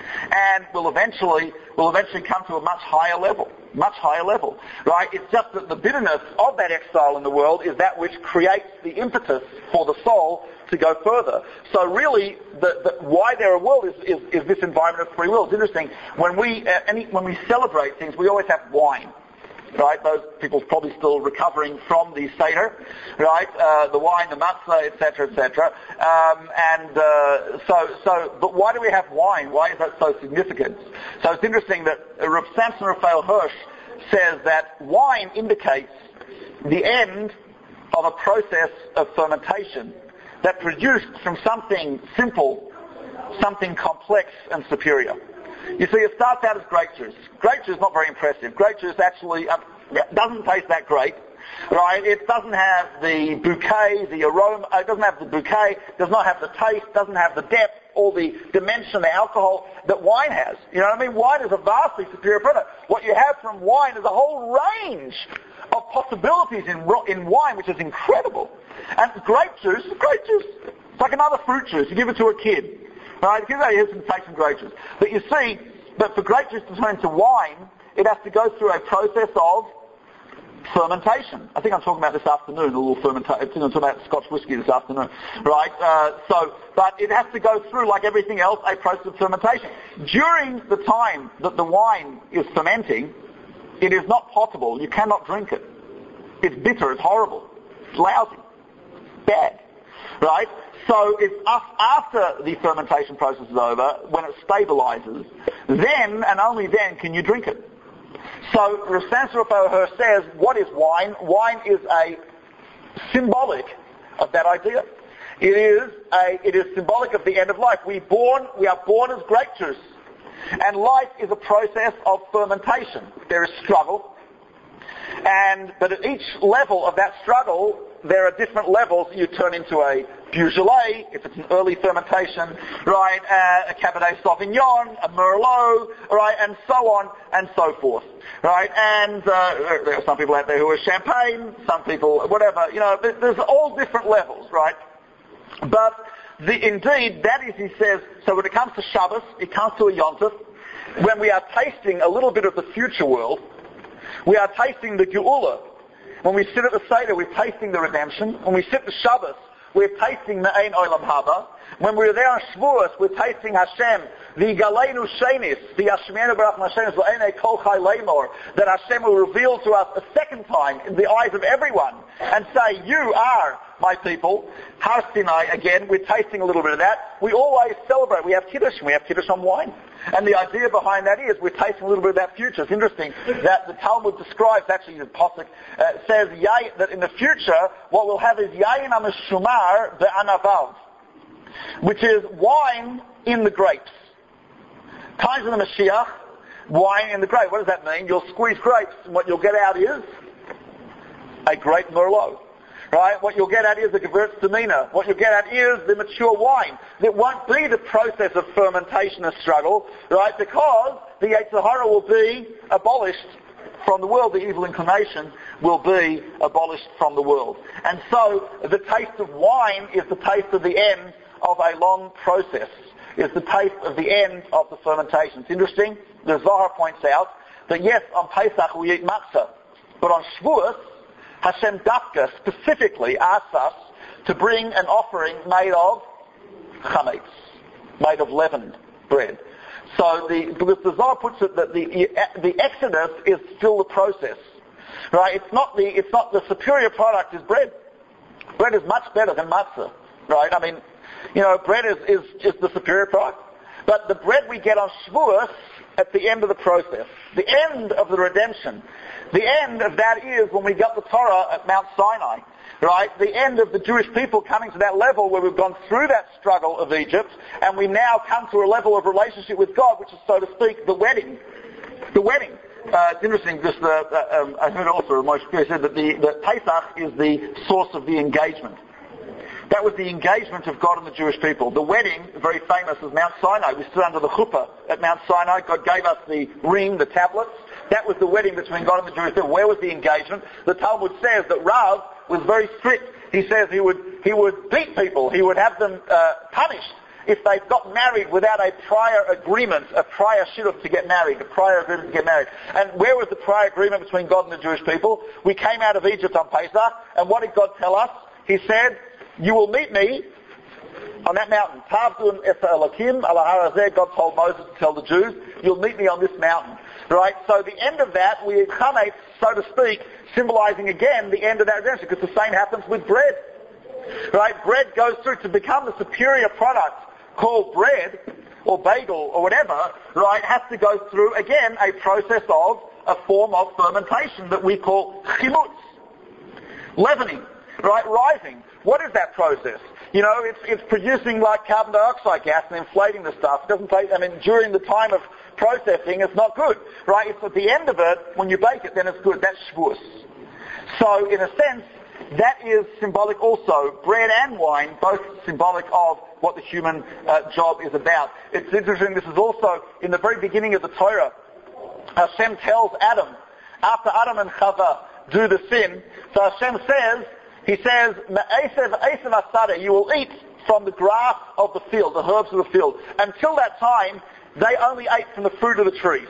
and will eventually will eventually come to a much higher level. Much higher level. Right? It's just that the bitterness of that exile in the world is that which creates the impetus for the soul to go further. So really, the, the, why there are world is, is, is this environment of free will. It's interesting. When we, uh, any, when we celebrate things, we always have wine. Right, those people probably still recovering from the Seder, right? Uh, the wine, the matzah, et cetera, et cetera. Um, and uh, so, so, but why do we have wine? Why is that so significant? So it's interesting that Rav Samson Raphael Hirsch says that wine indicates the end of a process of fermentation that produced from something simple, something complex and superior. You see, it starts out as grape juice. Grape juice is not very impressive. Grape juice actually uh, doesn't taste that great, right? It doesn't have the bouquet, the aroma, it doesn't have the bouquet, does not have the taste, doesn't have the depth, or the dimension, the alcohol that wine has. You know what I mean? Wine is a vastly superior product. What you have from wine is a whole range of possibilities in, in wine, which is incredible. And grape juice, grape juice, it's like another fruit juice. You give it to a kid. Right, give that some take some grape juice. But you see, that for grape juice to turn into wine, it has to go through a process of fermentation. I think I'm talking about this afternoon, a little fermentation. I think I'm talking about Scotch whiskey this afternoon. Right? Uh, so, but it has to go through, like everything else, a process of fermentation. During the time that the wine is fermenting, it is not potable. You cannot drink it. It's bitter. It's horrible. It's lousy. Bad. Right? So it's after the fermentation process is over, when it stabilizes, then and only then can you drink it. So Rav Samson Raphael Hirsch says, what is wine? Wine is a symbolic of that idea. It is a, it is symbolic of the end of life. We born, we are born as grape juice. And life is a process of fermentation. There is struggle. And, but at each level of that struggle, there are different levels. You turn into a Beaujolais, if it's an early fermentation, right, uh, a Cabernet Sauvignon, a Merlot, right, and so on and so forth, right, and uh, there are some people out there who are champagne, some people, whatever, you know, there's all different levels, right, but the, indeed, that is, he says, so when it comes to Shabbos, it comes to a Yom Tov, when we are tasting a little bit of the future world, we are tasting the Geula. When we sit at the Seder, we're tasting the redemption. When we sit at the Shabbos, we're tasting the Ein Olam Haba. When we're there on Shavuos, we're tasting Hashem, the Galenu Shenis, the Hashemenu Barach Hashem, L'Einei Kol Chai Leimor, that Hashem will reveal to us a second time in the eyes of everyone and say, you are my people. Har Sinai, again, we're tasting a little bit of that. We always celebrate. We have Kiddush, we have Kiddush on wine. And the idea behind that is we're tasting a little bit of that future. It's interesting that the Talmud describes, actually the Pasuk uh, says that in the future, what we'll have is Yayin HaMeshumar Ve'anavav, which is wine in the grapes. Times of the Mashiach, wine in the grape. What does that mean? You'll squeeze grapes, and what you'll get out is a great Merlot. Right? What you'll get at is the Gewürztraminer. What you'll get at is the mature wine. It won't be the process of fermentation and struggle, right? Because the Yetzer Hara will be abolished from the world. The evil inclination will be abolished from the world. And so the taste of wine is the taste of the end of a long process. is the taste of the end of the fermentation. It's interesting. The Zohar points out that yes, on Pesach we eat matzah, but on Shavuos, Hashem Dafka specifically asks us to bring an offering made of chametz, made of leavened bread. So the, because the Zohar puts it that the, the Exodus is still the process. Right? It's not the, it's not the superior product is bread. Bread is much better than matzah. Right? I mean, you know, bread is, is just the superior product. But the bread we get on Shavuos at the end of the process, the end of the redemption, the end of that is when we got the Torah at Mount Sinai. Right? The end of the Jewish people coming to that level where we've gone through that struggle of Egypt and we now come to a level of relationship with God, which is, so to speak, the wedding. The wedding. Uh, it's interesting because the, uh, um, I heard also Moshe Shapiro said that the, the Pesach is the source of the engagement. That was the engagement of God and the Jewish people. The wedding, very famous, is Mount Sinai. We stood under the chuppah at Mount Sinai. God gave us the ring, the tablets. That was the wedding between God and the Jewish people. Where was the engagement? The Talmud says that Rav was very strict. He says he would he would beat people. He would have them uh, punished if they got married without a prior agreement, a prior shidduch to get married, a prior agreement to get married. And where was the prior agreement between God and the Jewish people? We came out of Egypt on Pesach, and what did God tell us? He said, "You will meet me on that mountain." Tavdun es Elokim ala har hazeh. God told Moses to tell the Jews, "You'll meet me on this mountain." Right? So the end of that, we eat chametz, so to speak, symbolizing again the end of that redemption, because the same happens with bread. Right? Bread goes through to become the superior product called bread, or bagel, or whatever, right, has to go through, again, a process of a form of fermentation that we call chimutz. Leavening, right, rising. What is that process? You know, it's it's producing like carbon dioxide gas and inflating the stuff. It doesn't take, I mean, during the time of processing, it's not good, right? It's at the end of it, when you bake it, then it's good. That's Shavuos. So, in a sense, that is symbolic also. Bread and wine, both symbolic of what the human uh, job is about. It's interesting, this is also in the very beginning of the Torah. Hashem tells Adam, after Adam and Chava do the sin, so Hashem says, he says, you will eat from the grass of the field, the herbs of the field. Until that time, they only ate from the fruit of the trees.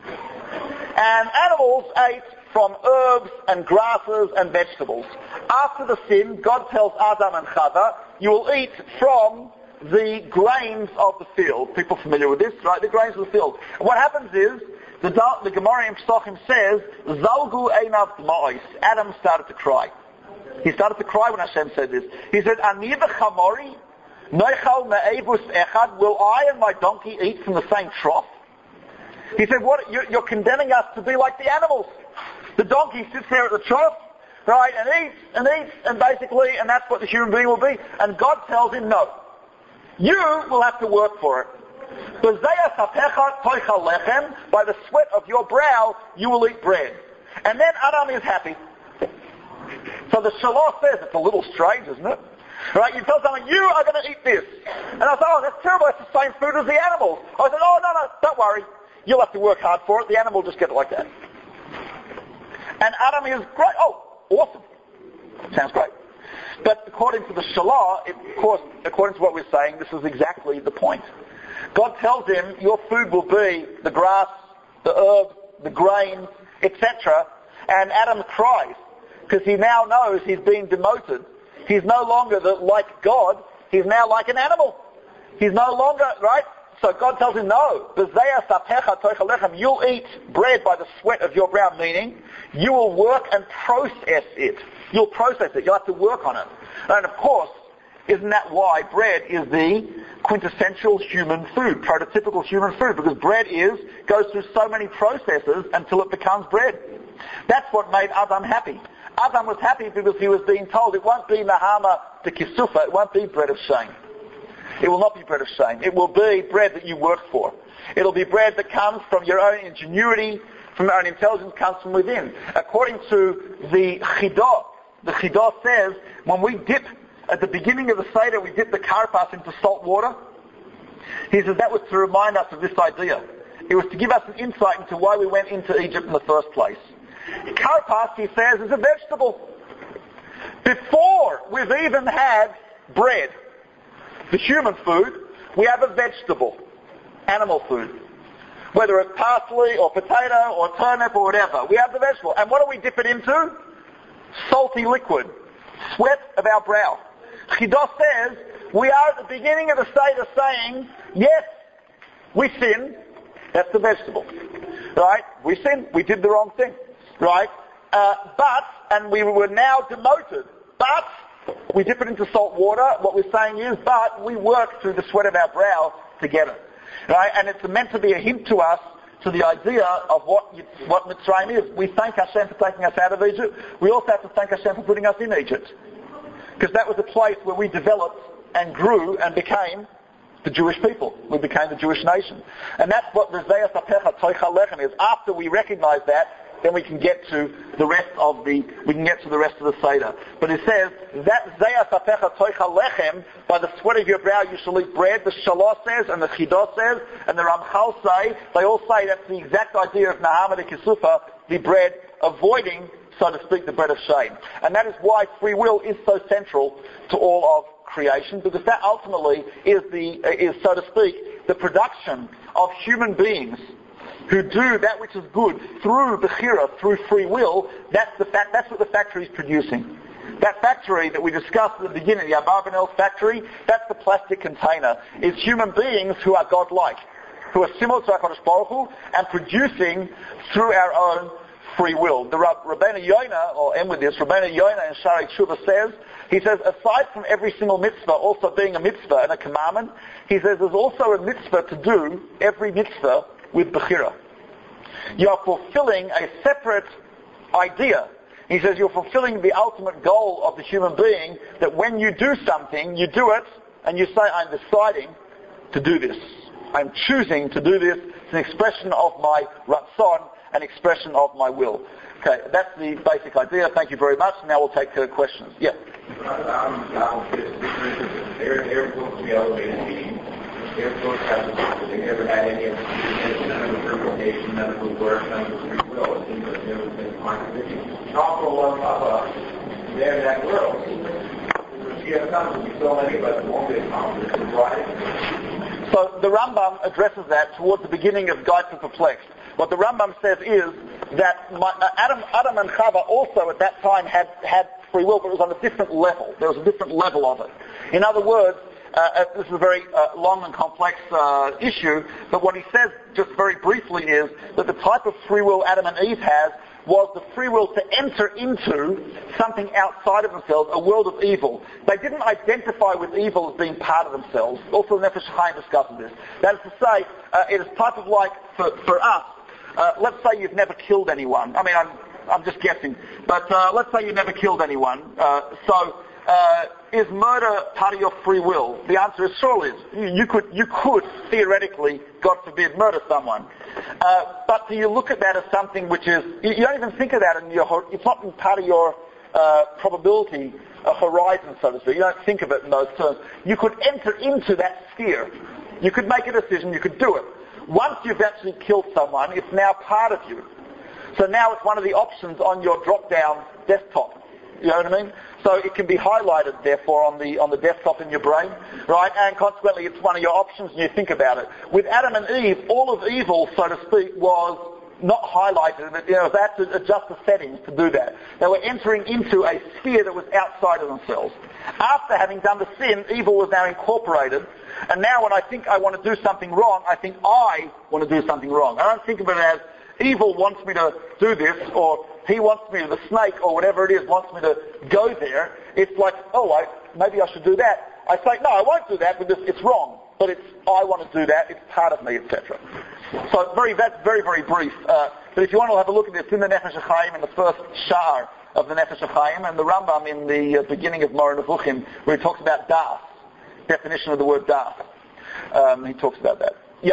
And animals ate from herbs and grasses and vegetables. After the sin, God tells Adam and Chava, you will eat from the grains of the field. People familiar with this, right? The grains of the field. And what happens is, the, the Gemara in Pesachim says, Zalgu einav dma'os. Adam started to cry. He started to cry when Hashem said this. He said, Ani v'chamori, noichal me'evus echad, will I and my donkey eat from the same trough? He said, what, you're, you're condemning us to be like the animals. The donkey sits there at the trough, right, and eats, and eats, and basically, and that's what the human being will be. And God tells him, no. You will have to work for it. By the sweat of your brow, you will eat bread. And then Adam is happy. So the Shalah says, it's a little strange, isn't it? Right, you tell someone, you are going to eat this. And I said, oh, that's terrible, it's the same food as the animals. I said, oh, no, no, don't worry. You'll have to work hard for it. The animal will just get it like that. And Adam is great. Oh, awesome. Sounds great. But according to the Shalah, it, of course, according to what we're saying, this is exactly the point. God tells him, your food will be the grass, the herb, the grain, et cetera. And Adam cries, because he now knows he's been demoted. He's no longer the, like God, he's now like an animal. He's no longer, right? So God tells him, no, you'll eat bread by the sweat of your brow, meaning you will work and process it. You'll process it. You'll have to work on it. And of course, isn't that why bread is the quintessential human food, prototypical human food? Because bread is, goes through so many processes until it becomes bread. That's what made Adam happy. Adam was happy because he was being told it won't be Nahama de Kisufa, it won't be bread of shame. It will not be bread of shame. It will be bread that you work for. It'll be bread that comes from your own ingenuity, from your own intelligence, comes from within. According to the Chidah, the Chidah says, when we dip, at the beginning of the Seder, we dip the karpas into salt water. He says that was to remind us of this idea. It was to give us an insight into why we went into Egypt in the first place. Karpas, he says, is a vegetable. Before we've even had bread, the human food, We have a vegetable, animal food. Whether it's parsley or potato or turnip or whatever. We have the vegetable. And what do we dip it into? Salty liquid. Sweat of our brow. Chidos says, we are at the beginning of the state of saying, yes, we sin. That's the vegetable. Right? We sin. We did the wrong thing. Right? Uh, but, and we were now demoted. But, we dip it into salt water. What we're saying is, but we work through the sweat of our brow to get it. Right? And it's meant to be a hint to us, to the idea of what what Mitzrayim is. We thank Hashem for taking us out of Egypt. We also have to thank Hashem for putting us in Egypt. Because that was a place where we developed and grew and became the Jewish people. We became the Jewish nation. And that's what the Zeyas Apecha Toicha Lechem is. After we recognize that, then we can get to the rest of the we can get to the rest of the Seder. But it says that Zeyas Apecha Toicha Lechem, by the sweat of your brow you shall eat bread. The Shalosh says, and the Chidos says, and the Ramchal say, they all say that's the exact idea of Nahama de Kisufa, the bread, avoiding, so to speak, the bread of shame. And that is why free will is so central to all of creation, because that ultimately is the is, so to speak, the production of human beings who do that which is good through Bechira, through free will. That's the fact. That's what the factory is producing. That factory that we discussed at the beginning, the Abarbanel's factory, that's the plastic container. It's human beings who are God-like, who are similar to HaKadosh Baruch Hu, and producing through our own free will. The Rabbeinu Yonah, or end with this, Rabbeinu Yonah in Shari Tshuva says, he says, aside from every single mitzvah also being a mitzvah and a commandment, he says there's also a mitzvah to do every mitzvah with Bechira. You are fulfilling a separate idea. He says you're fulfilling the ultimate goal of the human being, that when you do something, you do it, and you say, I'm deciding to do this. I'm choosing to do this. It's an expression of my ratzon, an expression of my will. Okay, that's the basic idea. Thank you very much. Now we'll take uh, questions. Yeah. They're supposed to be elevated meetings. They're supposed to have, they never had any interpretation, none of the work, none of the free will. It seems like there was a contradiction. Also, one of us, they're in that world. She has come to be so many of us won't be accomplished. Why? So the Rambam addresses that towards the beginning of Guide to Perplexed. What the Rambam says is that my, uh, Adam, Adam and Chava also at that time had, had free will, but it was on a different level. There was a different level of it. In other words, uh, this is a very uh, long and complex uh, issue, but what he says just very briefly is that the type of free will Adam and Eve has was the free will to enter into something outside of themselves, a world of evil. They didn't identify with evil as being part of themselves. Also, Nefesh Chaim discusses this. That is to say, uh, it is type of like, for, for us, uh, let's say you've never killed anyone. I mean, I'm, I'm just guessing. But uh, let's say you've never killed anyone. Uh, so, uh, is murder part of your free will? The answer is surely is. You, you could, you could theoretically, God forbid, murder someone. Uh, but do you look at that as something which is, you, you don't even think of that in your, it's not part of your uh, probability, a horizon, so to speak. You don't think of it in those terms. You could enter into that sphere. You could make a decision, you could do it. Once you've actually killed someone, it's now part of you. So now it's one of the options on your drop-down desktop. You know what I mean? So it can be highlighted, therefore, on the on the desktop in your brain, right? And consequently, it's one of your options, and you think about it. With Adam and Eve, all of evil, so to speak, was not highlighted. You know, they had to adjust the settings to do that. They were entering into a sphere that was outside of themselves. After having done the sin, evil was now incorporated. And now when I think I want to do something wrong, I think I want to do something wrong. I don't think of it as evil wants me to do this, or he wants me to, the snake, or whatever it is, wants me to go there. It's like, oh, I, maybe I should do that. I say, no, I won't do that because it's wrong. But it's, I want to do that, it's part of me, et cetera. So very, that's very, very brief. Uh, but if you want to have a look at this in the Nefesh HaChaim, in the first shar of the Nefesh HaChaim, and the Rambam in the uh, beginning of Moreh Nevuchim, where he talks about das, definition of the word das. Um, he talks about that. Yeah.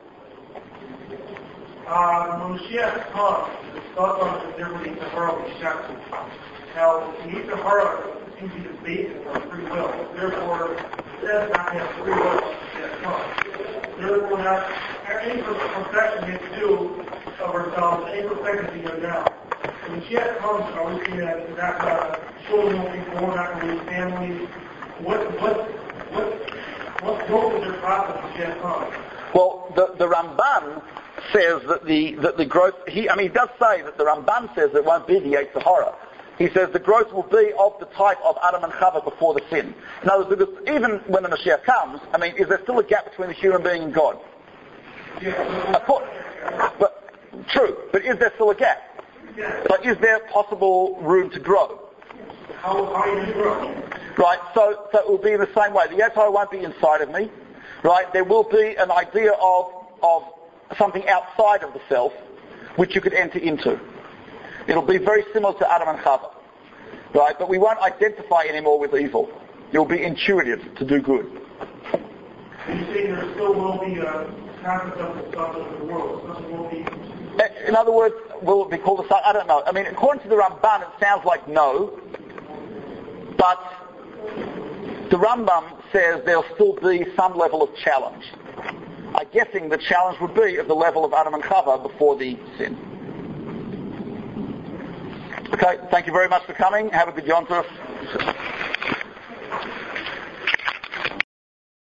When Mashiach comes, the thoughts on the difference to her will be shakti. Now, the need to her seems to be the basis of free will. Therefore, it says not to have free will when Mashiach comes. Therefore, not any perfection needs to do of ourselves, any perfection to go down. When Mashiach comes, are we seeing that we're not going to children will be born, not going to be families? What, what, what, What what was their process of Mashiach comes? Well, the, the Ramban says that the that the growth. He, I mean, he does say that the Ramban says it won't be the Yetzer Hara. He says the growth will be of the type of Adam and Chava before the sin. In other words, because even when the Mashiach comes, I mean, is there still a gap between the human being and God? Yeah. Of course. But, true. But is there still a gap? Yeah. But is there possible room to grow? How, how are you going to grow? Right, so, so it will be in the same way. The Yetzer Hara won't be inside of me. Right, there will be an idea of, of something outside of the self which you could enter into. It'll be very similar to Adam and Chava. Right, but we won't identify anymore with evil. You'll be intuitive to do good. And you say there still will be a concept of the stuff of the world. Something will be... In other words, will it be called a son? I don't know. I mean, according to the Ramban, it sounds like no. But the Rambam says there'll still be some level of challenge. I'm guessing the challenge would be at the level of Adam and Chava before the sin. Okay, thank you very much for coming. Have a good Yom Tov.